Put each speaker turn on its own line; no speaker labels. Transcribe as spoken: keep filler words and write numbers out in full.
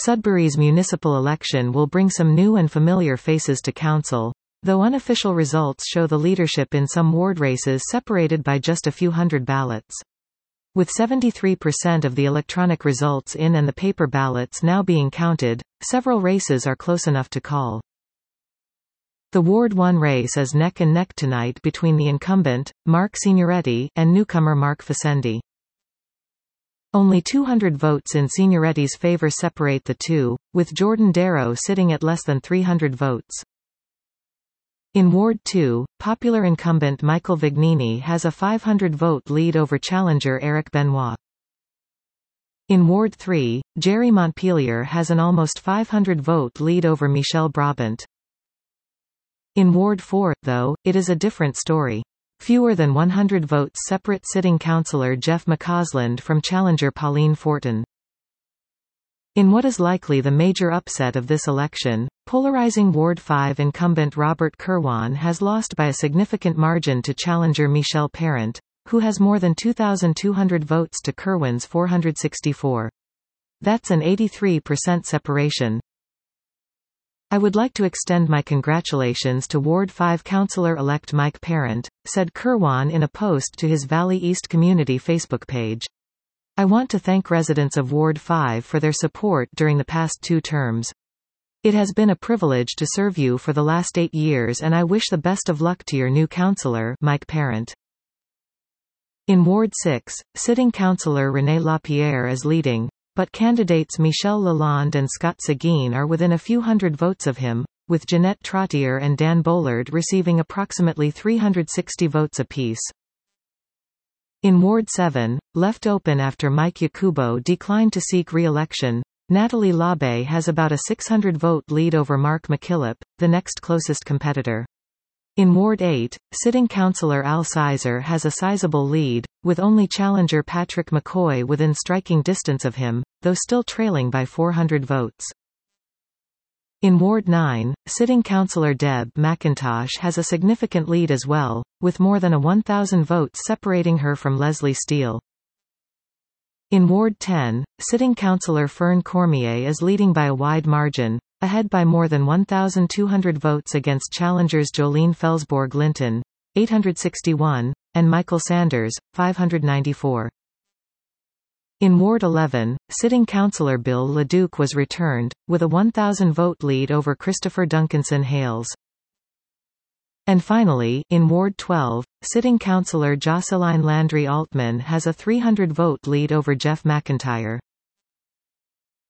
Sudbury's municipal election will bring some new and familiar faces to council, though unofficial results show the leadership in some ward races separated by just a few hundred ballots. With seventy-three percent of the electronic results in and the paper ballots now being counted, several races are close enough to call. The Ward one race is neck and neck tonight between the incumbent, Mark Signoretti, and newcomer Mark Facendi. Only two hundred votes in Signoretti's favor separate the two, with Jordan Darrow sitting at less than three hundred votes. In Ward two, popular incumbent Michael Vignini has a five hundred vote lead over challenger Eric Benoit. In Ward three, Jerry Montpelier has an almost five hundred vote lead over Michelle Brabant. In Ward four, though, it is a different story. Fewer than one hundred votes separate sitting councillor Jeff McCausland from challenger Pauline Fortin. In what is likely the major upset of this election, polarizing Ward five incumbent Robert Kirwan has lost by a significant margin to challenger Michelle Parent, who has more than two thousand two hundred votes to Kirwan's four hundred sixty-four. That's an eighty-three percent separation. I would like to extend my congratulations to Ward five Councillor-elect Mike Parent, said Kirwan in a post to his Valley East Community Facebook page. I want to thank residents of Ward five for their support during the past two terms. It has been a privilege to serve you for the last eight years and I wish the best of luck to your new councillor, Mike Parent. In Ward six, sitting councillor René Lapierre is leading, but candidates Michel Lalonde and Scott Seguin are within a few hundred votes of him, with Jeanette Trottier and Dan Bollard receiving approximately three hundred sixty votes apiece. In Ward seven, left open after Mike Yakubo declined to seek re-election, Natalie Labe has about a six hundred vote lead over Mark McKillop, the next closest competitor. In Ward eight, sitting councillor Al Sizer has a sizable lead, with only challenger Patrick McCoy within striking distance of him, though still trailing by four hundred votes. In Ward nine, sitting councillor Deb McIntosh has a significant lead as well, with more than a one thousand votes separating her from Leslie Steele. In Ward ten, sitting councillor Fern Cormier is leading by a wide margin, ahead by more than one thousand two hundred votes against challengers Jolene Felsborg-Linton, eight hundred sixty-one, and Michael Sanders, five hundred ninety-four. In Ward eleven, sitting councillor Bill LeDuc was returned, with a one thousand vote lead over Christopher Duncanson Hales. And finally, in Ward twelve, sitting councillor Jocelyn Landry Altman has a three hundred vote lead over Jeff McIntyre.